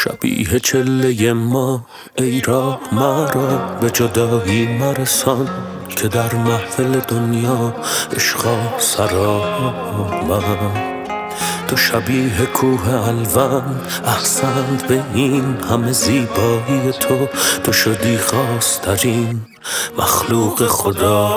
شبیه چله ما ای راه مرا به جدایی مرسان که در محفل دنیا عشقا سرا من. تو شبیه کوه الوان احسنت به این همه زیبایی تو شدی خواسترین مخلوق خدا.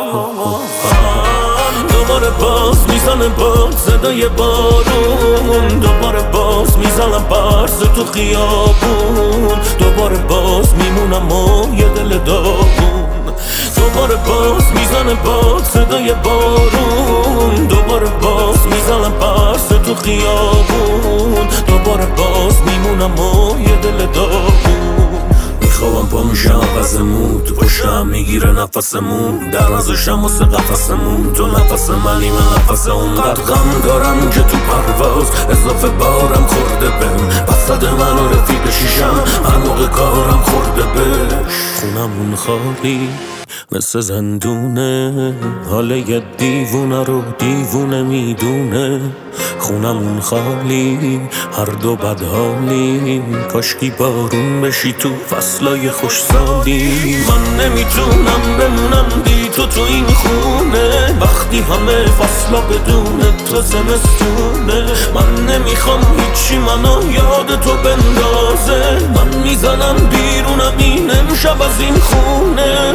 دوباره باز میزنه باد صدای بارون، دوباره باز میزنم برز تو خیابون، دوباره باز میمونم و یه دل داغون. دوباره باز میزنه باد صدای بارون، دوباره باز میزنم برز تو خیابون، دوباره باز میمونم و یه دل داغون. میخوام پا میشم عوضمون، تو پشتم میگیره نفسمون، در نزشم واسه قفسمون، تو نفس منی من نفس اونقدر غم دارم که تو پرواز اضافه بارم خورده بهم، وسط من و رفیق شیشم هر موقع کارم خورده بهش. خونمون خالی مثل زندونه، حال یه دیوونه رو دیوونه میدونه. خونمون خالی هر دو بدحالی، کاشکی بارون بشی تو فصلای خوشسالی. من نمیتونم بمونم بی تو این خونه، وقتی همه فصلا بدون تو زمستونه. من نمیخوام هیچی منو یاد تو بندازه، من میزنم بیرونم این امشب از این خونه.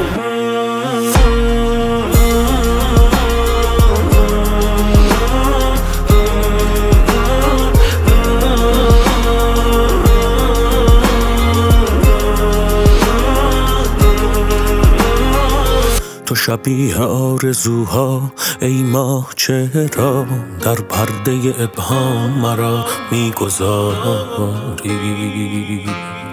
تو شبیه آرزوها ای ماه چرا در پرده ابهام مرا میگذاری.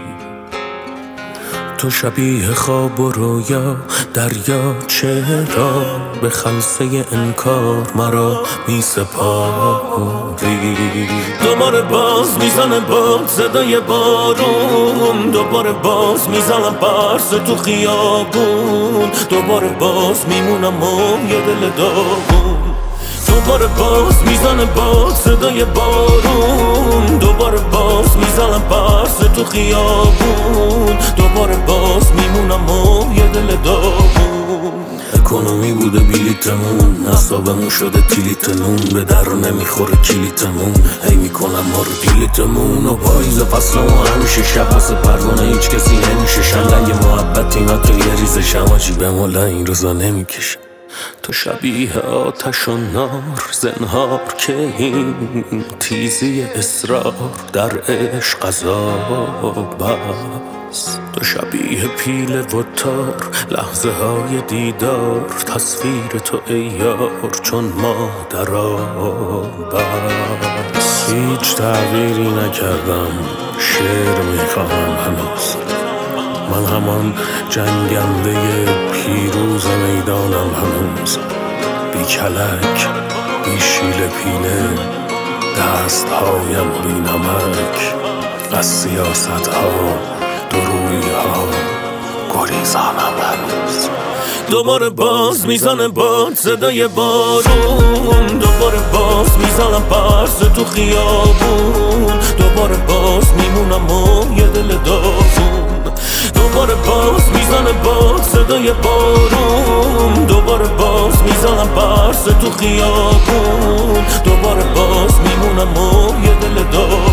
تو شبیه خواب و رویا دریا چرا به خلسه انکار مرا میسپاری. دوباره باز میزنه باد صدای بارون، دوباره باز میزنم برز تو خیابون، دوباره باز میمونم و یه دل داغون. دوباره باز میزنه باد صدای بارون، دوباره باز میزنم برز تو خیابون، دوباره باز میمونم و یه دل داغون. اکونومی بوده بلیتمون، حسابمون شده تیلیتمون، به در نمیخوره کلیتمون، هی میکنم ما رو دیلیتمون. و پاییز فصلمون همیشه شب واسه پروانه هیچ کسی نمیشه شنگ محبت اینا تو یه ریزشم، آجی به مولا این روزا نمیکشه. تو شبیه آتش و نار زنهار که این تیزی اصرار در عشق عذاب است. تو شبیه پیله و تار لحظه های دیدار، تصویر تو ای یار چون ما در آب است. هیچ تغییری نکردم شعر میخواهم هنوز، من همان جنگنده پیروز میدانم هنوز. بی کلک بی شیله پیله دستهایم بی نمک، از سیاست ها دروی ها گریزانم هنوز. دوباره باز میزنه باد صدای بارون، دوباره باز میزنم برز تو خیابون، دوباره باز میمونم و یه دل داغون. دوباره باز میزنه باد صدای بارون، دوباره باز میزنم برز تو خیابون، دوباره باز میمونم و یه دل داغون.